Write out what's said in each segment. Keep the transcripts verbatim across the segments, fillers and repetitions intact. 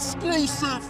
exclusive.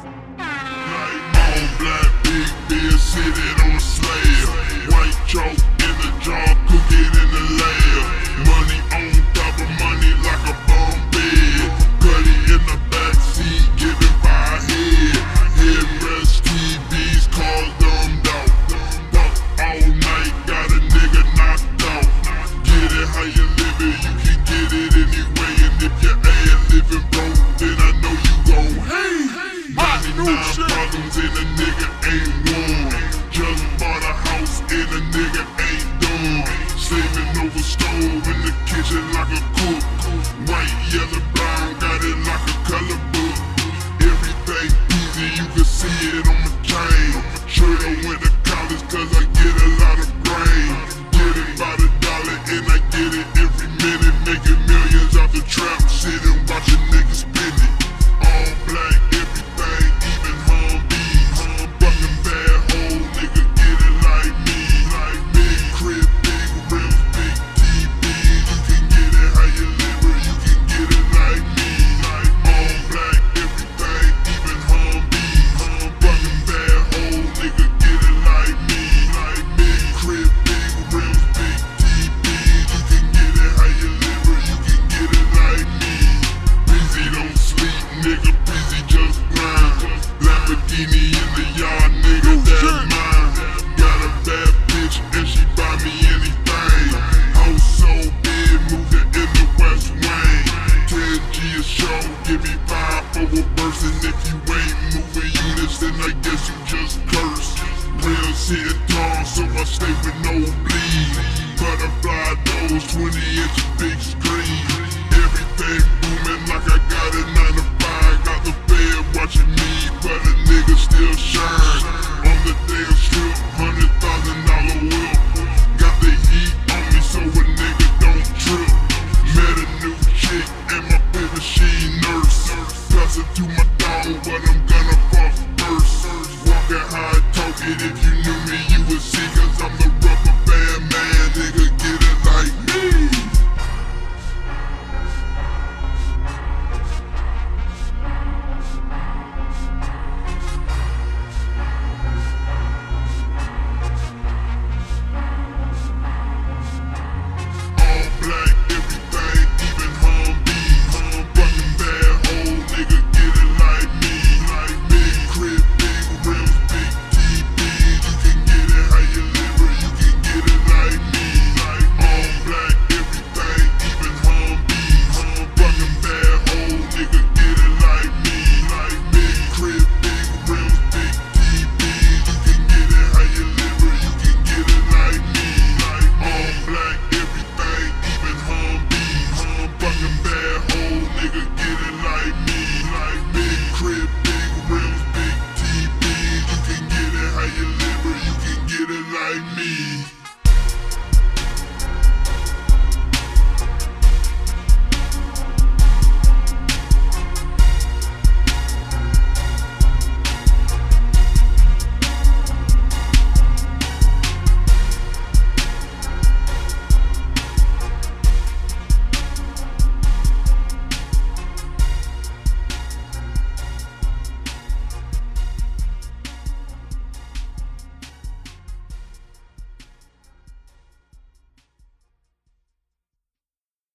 Like all black, big beer sitting on a slab. White chalk in the jar, cook it in the lab. Money on top of money like a bum bed. Cuddy in the backseat, giving by head. Headrest, T Vs, cars dumbed out. Fuck all night, got a nigga knocked out. Get it how you live it, you can get it anyway. And if your ass living broke, then I know you gon' hate. ninety-nine problems and a nigga ain't one. Just bought a house and a nigga ain't done. Slaving over stove in the kitchen like a cook. White, yellow, brown, got it like a color book. Everything easy, you can see it on my chain. Sure I went to college cause I get a lot of brain. Get it by the dollar and I get it every minute. Making millions off the trap shit and watching niggas spend it. All black, everything, even Humvees. Fucking bad hole, nigga, get it like me. Like me, crib, big rims, big T Vs. You can get it how you live it, you can get it like me. Like all black, everything, even Humvees. Fucking bad hole, nigga, get it like me. Like me, crib, big rims, big T Vs. You can get it how you live it, you can get it like me. Busy don't sleep, nigga, busy just grind. Lamborghini in the yard, nigga, that's mine. Got a bad bitch and she buy me anything. House so big, moved it in the West Wing. ten G a show, give me five for a verse. And if you ain't moving units, then I guess you just curse. Real sitting tall, so I stay with no bleed. Butterfly doors, twenty inch big screen. Everything booming like I got a nine to five. Got the bed watching me, but a nigga still shine. On the damn strip, hundred thousand dollar whip. Got the heat on me so a nigga don't trip. Met a new chick and my baby she nurse. Pass it to my dog, but I'm gonna fuck first. Walking high, talk it if you